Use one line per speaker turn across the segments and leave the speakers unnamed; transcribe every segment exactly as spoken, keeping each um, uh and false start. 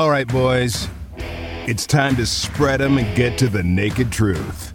All right, boys. It's time to spread them and get to the naked truth.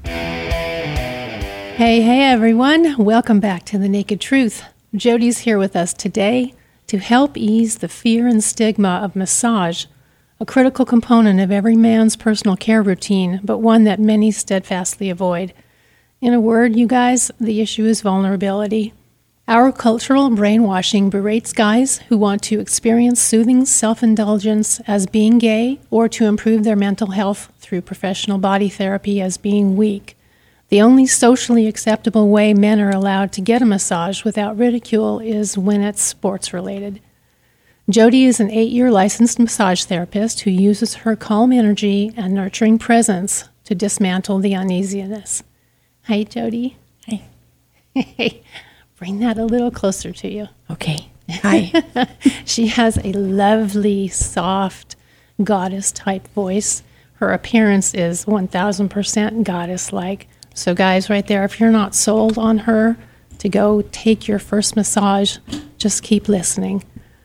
Hey, hey, everyone. Welcome back to The Naked Truth. Jody's here with us today to help ease the fear and stigma of massage, a critical component of every man's personal care routine, but one that many steadfastly avoid. In a word, you guys, the issue is vulnerability. Our cultural brainwashing berates guys who want to experience soothing self-indulgence as being gay or to improve their mental health through professional body therapy as being weak. The only socially acceptable way men are allowed to get a massage without ridicule is when it's sports-related. Jody is an eight-year licensed massage therapist who uses her calm energy and nurturing presence to dismantle the uneasiness. Hi, Jody.
Hi.
Hey. Bring that a little closer to you.
Okay. Hi.
She has a lovely, soft, goddess-type voice. Her appearance is one thousand percent goddess-like. So guys, right there, if you're not sold on her to go take your first massage, just keep listening.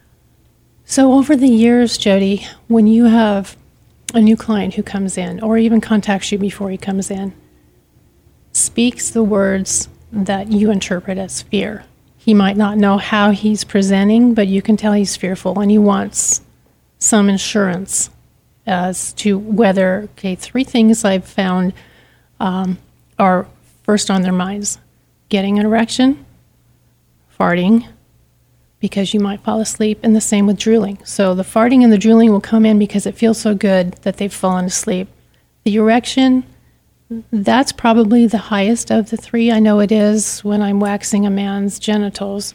So over the years, Jody, when you have a new client who comes in, or even contacts you before he comes in, speaks the words that you interpret as fear. He might not know how he's presenting, but you can tell he's fearful and he wants some insurance as to whether, okay, three things I've found um, are first on their minds. Getting an erection, farting, because you might fall asleep, and the same with drooling. So the farting and the drooling will come in because it feels so good that they've fallen asleep. The erection, that's probably the highest of the three. I know it is when I'm waxing a man's genitals.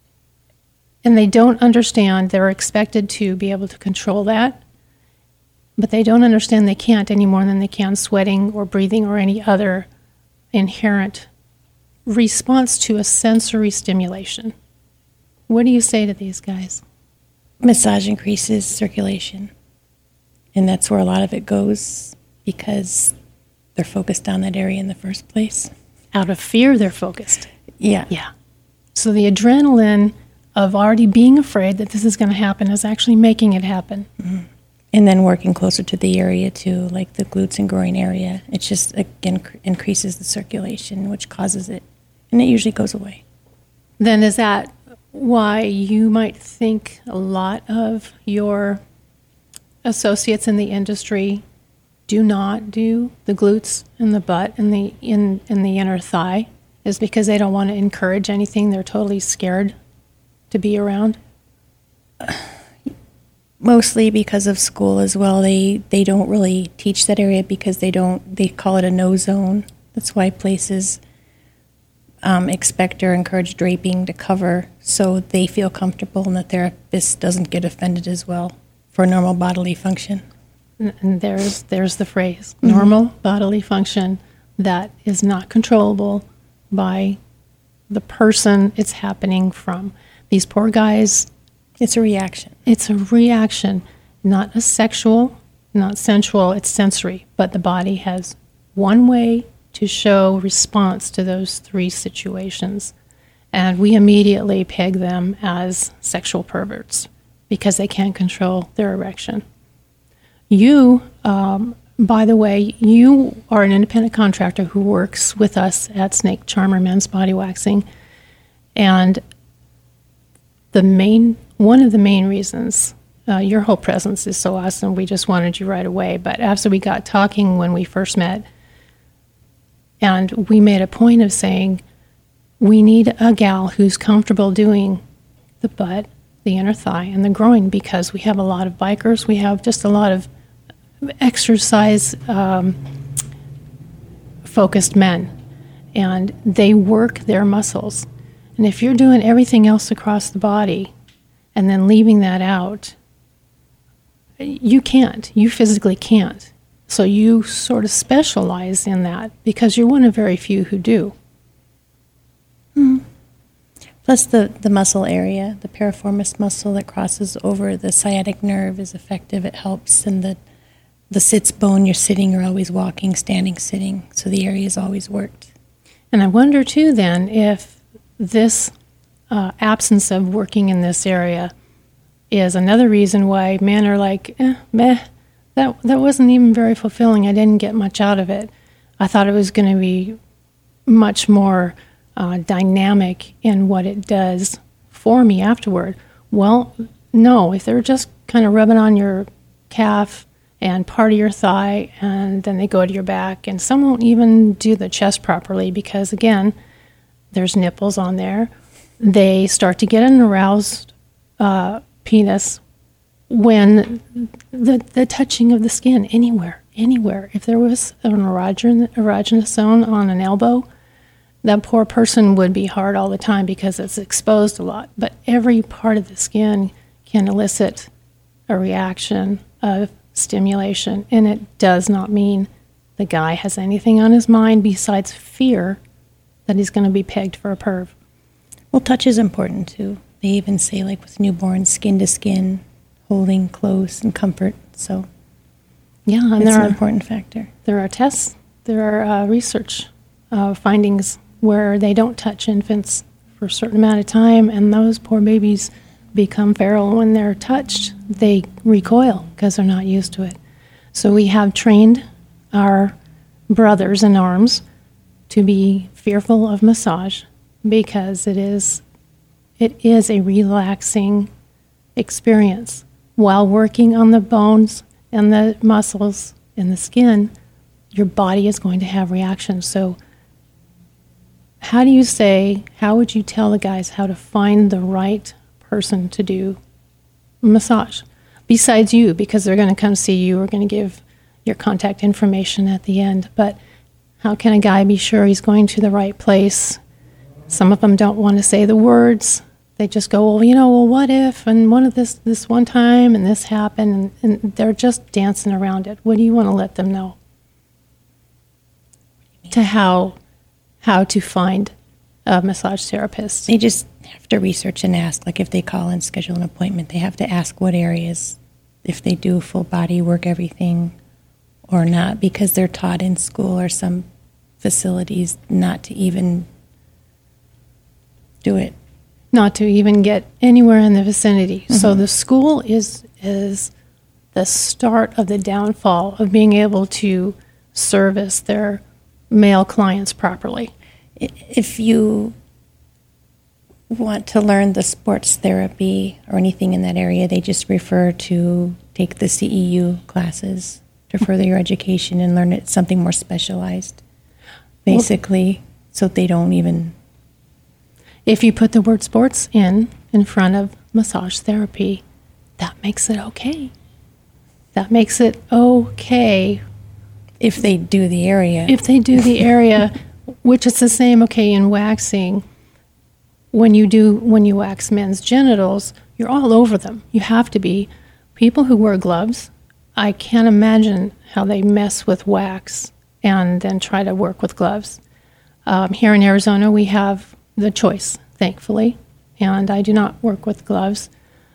And they don't understand. They're expected to be able to control that. But they don't understand they can't any more than they can sweating or breathing or any other inherent response to a sensory stimulation. What do you say to these guys?
Massage increases circulation. And that's where a lot of it goes because they're focused on that area in the first place.
Out of fear, they're focused.
Yeah.
Yeah. So the adrenaline of already being afraid that this is going to happen is actually making it happen.
Mm-hmm. And then working closer to the area too, like the glutes and groin area. It just, again, cr- increases the circulation, which causes it. And it usually goes away.
Then is that why you might think a lot of your associates in the industry do not do the glutes and the butt and the in, in the inner thigh, is because they don't want to encourage anything they're totally scared to be around?
Mostly because of school as well. They they don't really teach that area because they don't, they call it a no zone. That's why places um, expect or encourage draping to cover so they feel comfortable and the therapist doesn't get offended as well for normal bodily function.
And there's there's the phrase, normal mm-hmm. bodily function that is not controllable by the person it's happening from. These poor guys.
It's a reaction.
It's a reaction, not a sexual, not sensual, it's sensory. But the body has one way to show response to those three situations. And we immediately peg them as sexual perverts because they can't control their erection. You, um, by the way, you are an independent contractor who works with us at Snake Charmer Men's Body Waxing. And the main, one of the main reasons, uh, your whole presence is so awesome, we just wanted you right away. But after we got talking when we first met, and we made a point of saying, we need a gal who's comfortable doing the butt, the inner thigh, and the groin, because we have a lot of bikers. We have just a lot of exercise um, focused men, and they work their muscles. And if you're doing everything else across the body and then leaving that out, you can't. You physically can't. So you sort of specialize in that because you're one of very few who do.
Mm-hmm. Plus the, the muscle area, the piriformis muscle that crosses over the sciatic nerve is effective. It helps. And the the sits bone, you're sitting, you're always walking, standing, sitting. So the area is always worked.
And I wonder, too, then, if this uh, absence of working in this area is another reason why men are like, eh, meh, that, that wasn't even very fulfilling. I didn't get much out of it. I thought it was going to be much more uh, dynamic in what it does for me afterward. Well, no, if they're just kind of rubbing on your calf and part of your thigh, and then they go to your back, and some won't even do the chest properly because, again, there's nipples on there. They start to get an aroused uh, penis when the the touching of the skin anywhere, anywhere. If there was an erogen, erogenous zone on an elbow, that poor person would be hard all the time because it's exposed a lot. But every part of the skin can elicit a reaction of stimulation, and it does not mean the guy has anything on his mind besides fear that he's going to be pegged for a perv.
Well, touch is important too. They even say, like with newborns, skin to skin, holding close and comfort. So,
yeah, and
it's
there
an
are
important factor.
there are tests, there are uh, research uh, findings where they don't touch infants for a certain amount of time, and those poor babies become feral when they're touched. They recoil because they're not used to it. So we have trained our brothers in arms to be fearful of massage because it is it is a relaxing experience. While working on the bones and the muscles and the skin, your body is going to have reactions. So how do you say, how would you tell the guys how to find the right person to do massage besides you, because they're going to come see you, we're going to give your contact information at the end, but how can a guy be sure he's going to the right place? Some of them don't want to say the words. They just go, well, you know, well, what if, and one of this this one time, and this happened, and, and they're just dancing around it. What do you want to let them know? To how how to find a massage therapist.
They just have to research and ask. Like if they call and schedule an appointment, they have to ask what areas, if they do full body work, everything, or not, because they're taught in school or some facilities not to even do it.
Not to even get anywhere in the vicinity. Mm-hmm. So the school is is the start of the downfall of being able to service their male clients properly.
If you want to learn the sports therapy or anything in that area, they just refer to take the C E U classes to further your education and learn it something more specialized, basically, well, so they don't even...
If you put the word sports in, in front of massage therapy, that makes it okay. That makes it okay.
If they do the area.
If they do the area, which is the same, okay, in waxing. When you do, when you wax men's genitals, you're all over them. You have to be. People who wear gloves, I can't imagine how they mess with wax and then try to work with gloves. Um, here in Arizona, we have the choice, thankfully, and I do not work with gloves.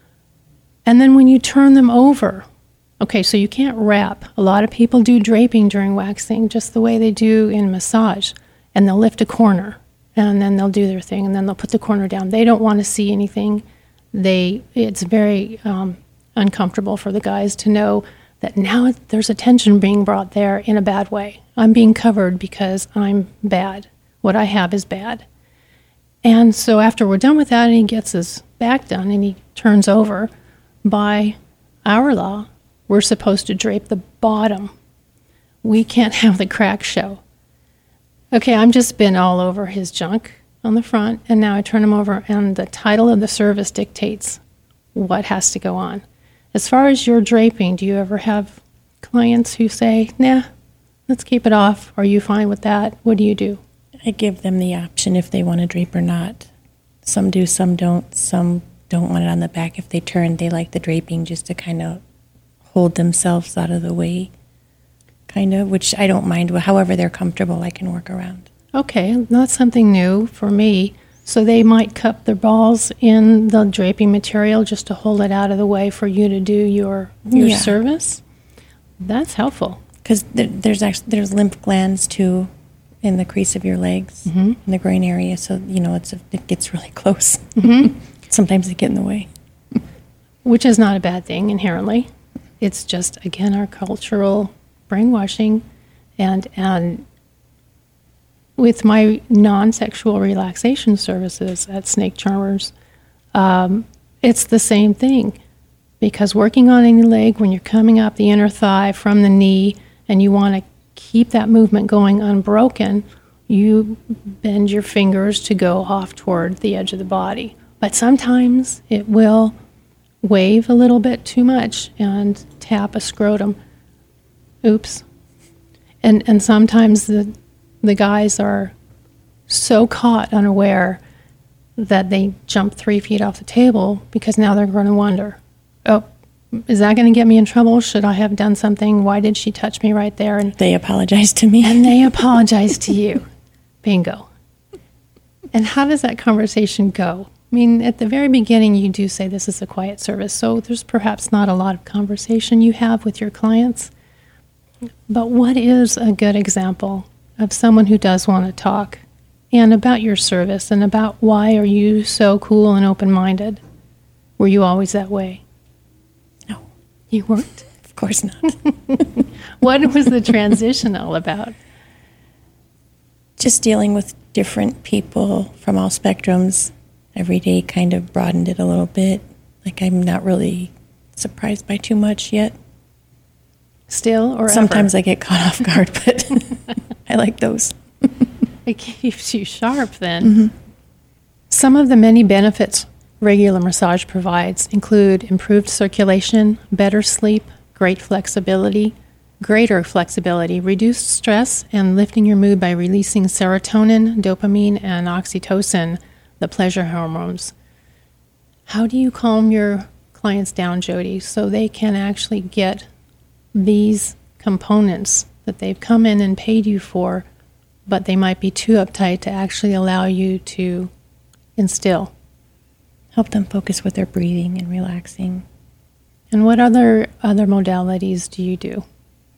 And then when you turn them over, okay, so you can't wrap. A lot of people do draping during waxing just the way they do in massage, and they'll lift a corner, and then they'll do their thing, and then they'll put the corner down. They don't want to see anything. They, it's very um, uncomfortable for the guys to know that now there's attention being brought there in a bad way. I'm being covered because I'm bad. What I have is bad. And so after we're done with that, and he gets his back done, and he turns over, by our law, we're supposed to drape the bottom. We can't have the crack show. Okay, I'm just been all over his junk on the front, and now I turn him over, and the title of the service dictates what has to go on. As far as your draping, do you ever have clients who say, nah, let's keep it off? Are you fine with that? What do you do?
I give them the option if they want to drape or not. Some do, some don't. Some don't want it on the back. If they turn, they like the draping just to kind of hold themselves out of the way, kind of, which I don't mind. However they're comfortable, I can work around.
Okay, that's something new for me. So they might cup their balls in the draping material just to hold it out of the way for you to do your your
yeah.
service. That's helpful.
Because there, there's actually there's lymph glands too in the crease of your legs,
mm-hmm.
in the groin area. So you know it's a, it gets really close.
Mm-hmm.
Sometimes they get in the way.
which is not a bad thing inherently. It's just, again, our cultural brainwashing. And, and with my non-sexual relaxation services at Snake Charmers, um, it's the same thing. Because working on any leg, when you're coming up the inner thigh from the knee and you want to keep that movement going unbroken, you bend your fingers to go off toward the edge of the body. But sometimes it will wave a little bit too much and tap a scrotum. Oops. And and sometimes the the guys are so caught unaware that they jump three feet off the table because now they're going to wonder, oh, is that going to get me in trouble? Should I have done something? Why did she touch me right there? And
they apologize to me.
And they apologize to you. Bingo. And how does that conversation go? I mean, at the very beginning, you do say this is a quiet service, so there's perhaps not a lot of conversation you have with your clients. But what is a good example of someone who does want to talk and about your service and about why are you so cool and open-minded? Were you always that way?
No.
You weren't?
Of course not.
What was the transition all about?
Just dealing with different people from all spectrums every day kind of broadened it a little bit. Like I'm not really surprised by too much yet.
Still or
Sometimes
ever?
I get caught off guard, but I like those.
It keeps you sharp then.
Mm-hmm.
Some of the many benefits regular massage provides include improved circulation, better sleep, great flexibility, greater flexibility, reduced stress, and lifting your mood by releasing serotonin, dopamine, and oxytocin, the pleasure hormones. How do you calm your clients down, Jody, so they can actually get these components that they've come in and paid you for, but they might be too uptight to actually allow you to instill?
Help them focus with their breathing and relaxing.
And what other other modalities do you do?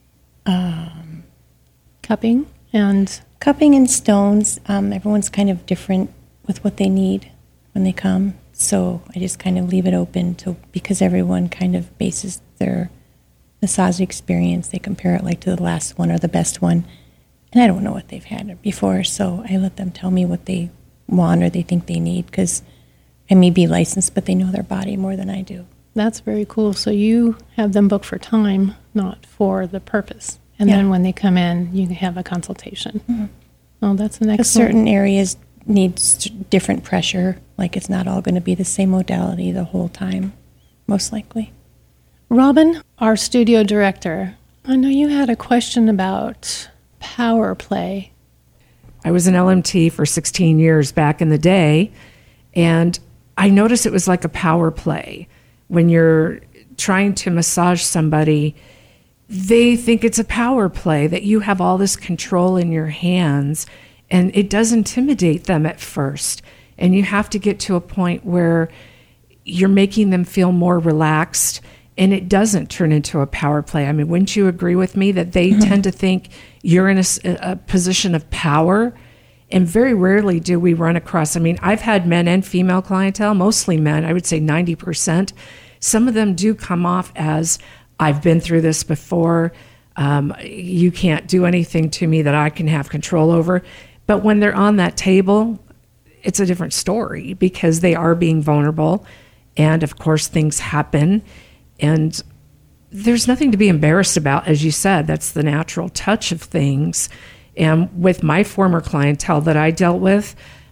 Um,
Cupping and
cupping and stones. Um, everyone's kind of different with what they need when they come. So I just kind of leave it open to because everyone kind of bases their massage experience. They compare it like to the last one or the best one. And I don't know what they've had before, so I let them tell me what they want or they think they need because I may be licensed, but they know their body more than I do.
that's very cool. So you have them booked for time, not for the purpose. And
Yeah.
then when they come in, you have a consultation. Mm-hmm. Oh, that's an excellent.
Because certain areas need st- different pressure. Like it's not all going to be the same modality the whole time, most likely.
Robin, our studio director, I know you had a question about power play.
I was an L M T for sixteen years back in the day, and I noticed it was like a power play. When you're trying to massage somebody, they think it's a power play, that you have all this control in your hands, and it does intimidate them at first. And you have to get to a point where you're making them feel more relaxed, and it doesn't turn into a power play. I mean, wouldn't you agree with me that they mm-hmm. tend to think you're in a, a position of power? And very rarely do we run across, I mean, I've had men and female clientele, mostly men, I would say ninety percent. Some of them do come off as, I've been through this before, um, you can't do anything to me that I can have control over. But when they're on that table, it's a different story because they are being vulnerable. And of course, things happen. And there's nothing to be embarrassed about, as you said, that's the natural touch of things. And with my former clientele that I dealt with,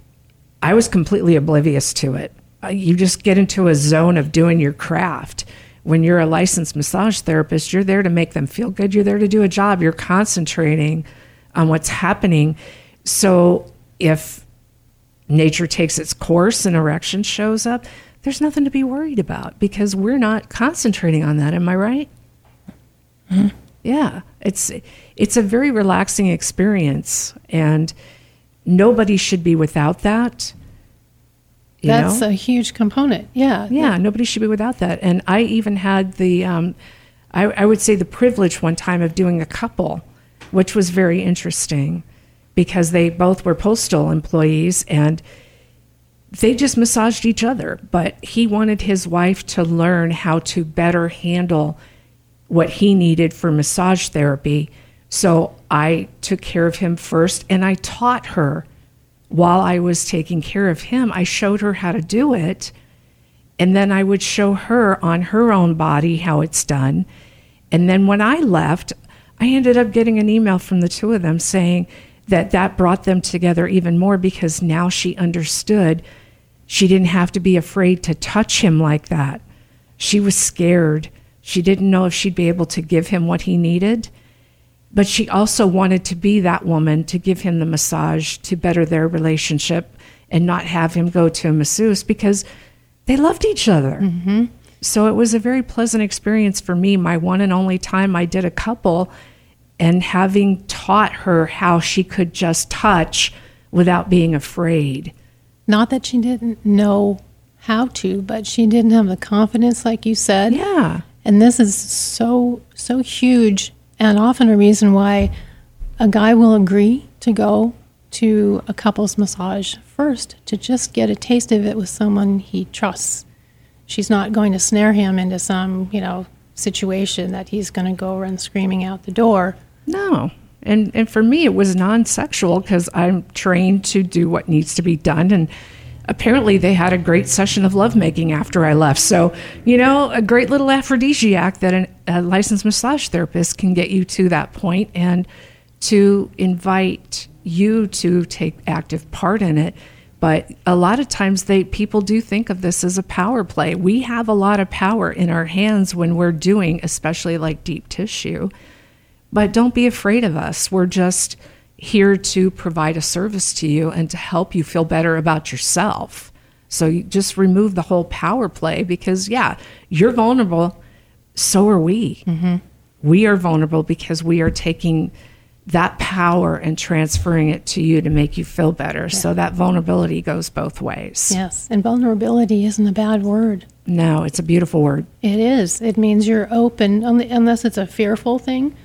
I was completely oblivious to it. You just get into a zone of doing your craft. When you're a licensed massage therapist, you're there to make them feel good. You're there to do a job. You're concentrating on what's happening. So if nature takes its course and erection shows up, there's nothing to be worried about because we're not concentrating on that. Am I right? Mm-hmm. Yeah, it's it's a very relaxing experience, and nobody should be without that. You
That's
know?
a huge component. Yeah.
Yeah, nobody should be without that. And I even had the, um, I, I would say the privilege one time of doing a couple, which was very interesting because they both were postal employees, and they just massaged each other, but he wanted his wife to learn how to better handle what he needed for massage therapy. So I took care of him first, and I taught her while I was taking care of him. I showed her how to do it, and then I would show her on her own body how it's done. And then when I left, I ended up getting an email from the two of them saying that that brought them together even more, because now she understood she didn't have to be afraid to touch him like that. She was scared. She didn't know if she'd be able to give him what he needed. But she also wanted to be that woman to give him the massage to better their relationship and not have him go to a masseuse, because they loved each other.
Mm-hmm.
So it was a very pleasant experience for me, my one and only time I did a couple, and having taught her how she could just touch without being afraid.
Not that she didn't know how to, but she didn't have the confidence, like you said.
Yeah.
And this is so, so huge, and often a reason why a guy will agree to go to a couples massage first, to just get a taste of it with someone he trusts. She's not going to snare him into some, you know, situation that he's going to go run screaming out the door.
No. And and for me, it was non-sexual, because I'm trained to do what needs to be done. And apparently they had a great session of lovemaking after I left. So, you know, a great little aphrodisiac that an, a licensed massage therapist can get you to that point, and to invite you to take active part in it. But a lot of times they people do think of this as a power play. We have a lot of power in our hands when we're doing, especially like deep tissue. But don't be afraid of us. We're just here to provide a service to you and to help you feel better about yourself. So you just remove the whole power play, because, yeah, you're vulnerable. So are we.
Mm-hmm.
We are vulnerable because we are taking that power and transferring it to you to make you feel better. Yeah. So that vulnerability goes both ways.
Yes, and vulnerability isn't a bad word.
No, it's a beautiful word.
It is. It means you're open, unless it's a fearful thing,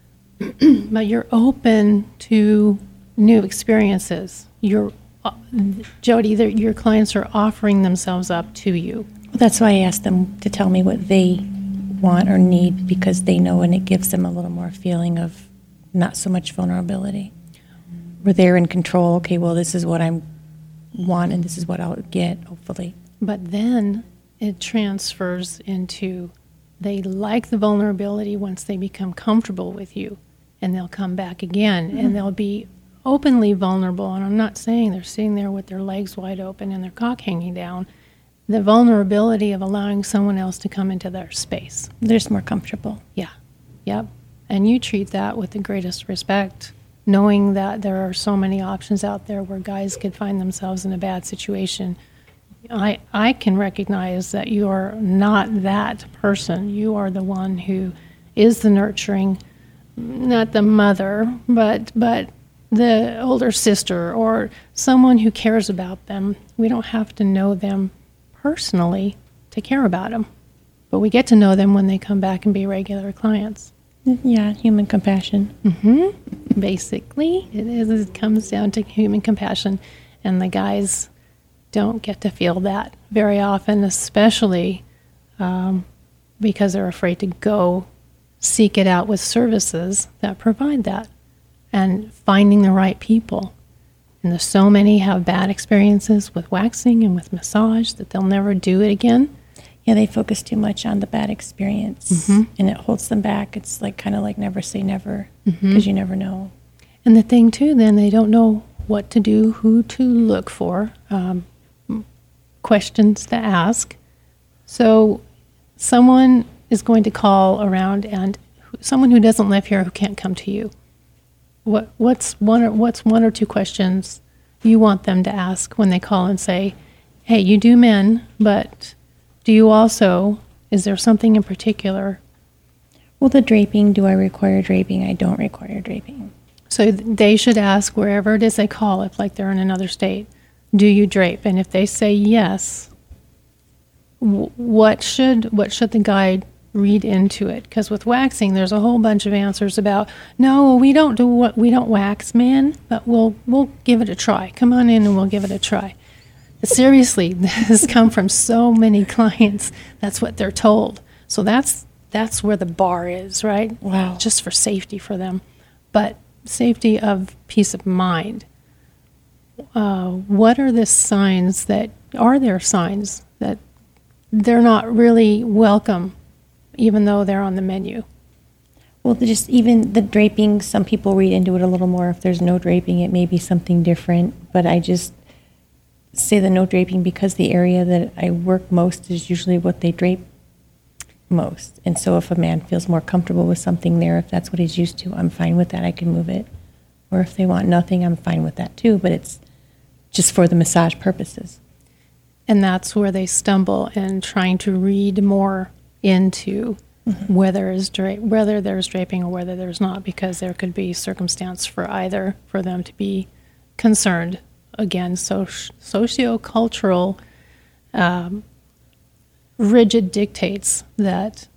but you're open to new experiences. You're, uh, Jody, your clients are offering themselves up to you.
Well, that's why I asked them to tell me what they want or need, because they know, and it gives them a little more feeling of not so much vulnerability. Where they're in control. Okay, well, this is what I want, and this is what I'll get, hopefully.
But then it transfers into, they like the vulnerability once they become comfortable with you, and they'll come back again, mm-hmm. and they'll be openly vulnerable. And I'm not saying they're sitting there with their legs wide open and their cock hanging down. The vulnerability of allowing someone else to come into their space.
They're just more comfortable.
Yeah, yep. And you treat that with the greatest respect, knowing that there are so many options out there where guys could find themselves in a bad situation. I I can recognize that you are not that person. You are the one who is the nurturing, not the mother, but but the older sister or someone who cares about them. We don't have to know them personally to care about them, but we get to know them when they come back and be regular clients.
Yeah, human compassion.
Mm-hmm. Basically, it is. It comes down to human compassion, and the guys don't get to feel that very often, especially um, because they're afraid to go seek it out with services that provide that, and finding the right people. And there's so many have bad experiences with waxing and with massage that they'll never do it again.
Yeah, they focus too much on the bad experience,
mm-hmm.
and it holds them back. It's like kind of like never say never, because
mm-hmm.
you never know.
And the thing, too, then they don't know what to do, who to look for, um, questions to ask. So someone is going to call around, and someone who doesn't live here who can't come to you. What what's one or what's one or two questions you want them to ask when they call and say, "Hey, you do men, but do you also, is there something in particular?"
Well, the draping, do I require draping? I don't require draping.
So they should ask wherever it is they call, if like they're in another state, do you drape? And if they say yes, w- what should what should the guy read into it? Because with waxing, there's a whole bunch of answers about, no, we don't do what we don't wax men, but we'll we'll give it a try. Come on in and we'll give it a try. Seriously, this has come from so many clients. That's what they're told. So that's that's where the bar is, right?
Wow.
Just for safety for them. But safety of peace of mind. Uh, what are the signs that, are there signs that they're not really welcome, even though they're on the menu?
Well, just even the draping, some people read into it a little more. If there's no draping, it may be something different. But I just say the no draping because the area that I work most is usually what they drape most. And so if a man feels more comfortable with something there, if that's what he's used to, I'm fine with that. I can move it. Or if they want nothing, I'm fine with that too. But it's just for the massage purposes.
And that's where they stumble in trying to read more into mm-hmm. whether is dra- whether there's draping or whether there's not, because there could be circumstance for either for them to be concerned. Again, so socio-cultural um, rigid dictates that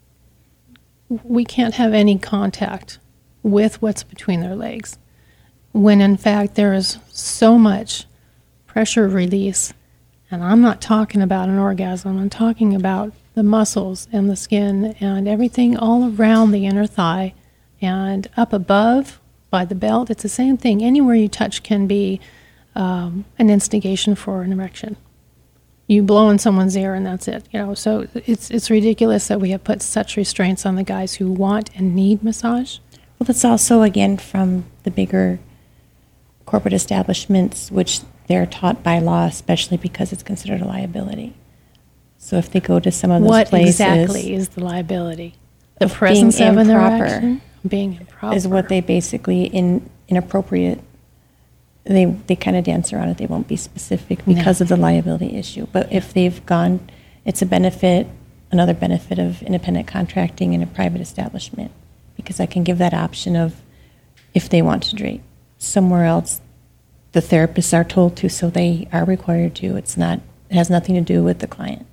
we can't have any contact with what's between their legs, when in fact there is so much pressure release. And I'm not talking about an orgasm. I'm talking about the muscles and the skin and everything all around the inner thigh and up above by the belt. It's the same thing. Anywhere you touch can be um, an instigation for an erection. You blow in someone's ear and that's it. You know, so it's it's ridiculous that we have put such restraints on the guys who want and need massage.
Well, that's also, again, from the bigger corporate establishments, which they're taught by law, especially because it's considered a liability. So if they go to some of those
what
places...
What exactly is the liability? The
of
presence
being
of an
improper
erection? Being improper.
Is what they basically, in, inappropriate, they they kind of dance around it. They won't be specific because
No.
of the liability issue. But if they've gone, it's a benefit, another benefit of independent contracting in a private establishment, because I can give that option of if they want to drape. Somewhere else, the therapists are told to, so they are required to. It's not, it has nothing to do with the client.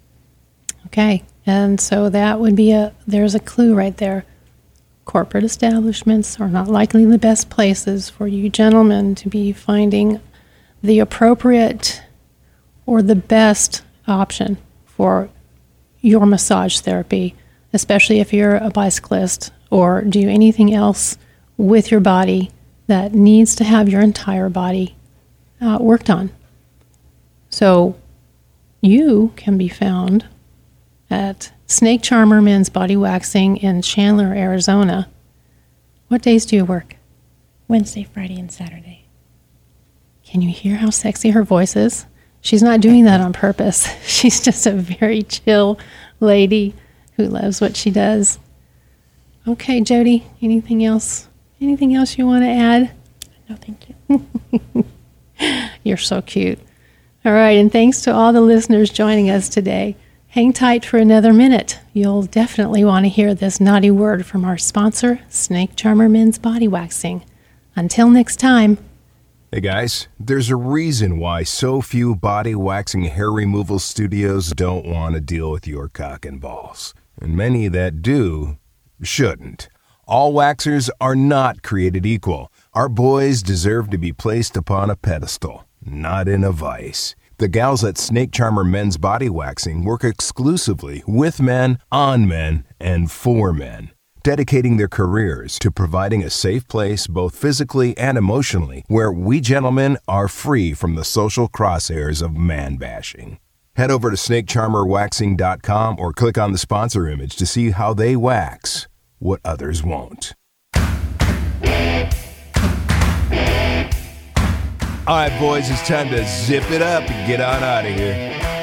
Okay, and so that would be a, there's a clue right there. Corporate establishments are not likely the best places for you gentlemen to be finding the appropriate or the best option for your massage therapy, especially if you're a bicyclist or do anything else with your body that needs to have your entire body uh, worked on. So you can be found at Snake Charmer Men's Body Waxing in Chandler, Arizona. What days do you work?
Wednesday, Friday, and Saturday.
Can you hear how sexy her voice is? She's not doing that on purpose. She's just a very chill lady who loves what she does. Okay, Jody, anything else? Anything else you want to add?
No, thank you.
You're so cute. All right, and thanks to all the listeners joining us today. Hang tight for another minute. You'll definitely want to hear this naughty word from our sponsor, Snake Charmer Men's Body Waxing. Until next time.
Hey guys, there's a reason why so few body waxing hair removal studios don't want to deal with your cock and balls. And many that do shouldn't. All waxers are not created equal. Our boys deserve to be placed upon a pedestal, not in a vice. The gals at Snake Charmer Men's Body Waxing work exclusively with men, on men, and for men, dedicating their careers to providing a safe place both physically and emotionally where we gentlemen are free from the social crosshairs of man-bashing. Head over to snake charmer waxing dot com or click on the sponsor image to see how they wax what others won't. All right, boys, it's time to zip it up and get on out of here.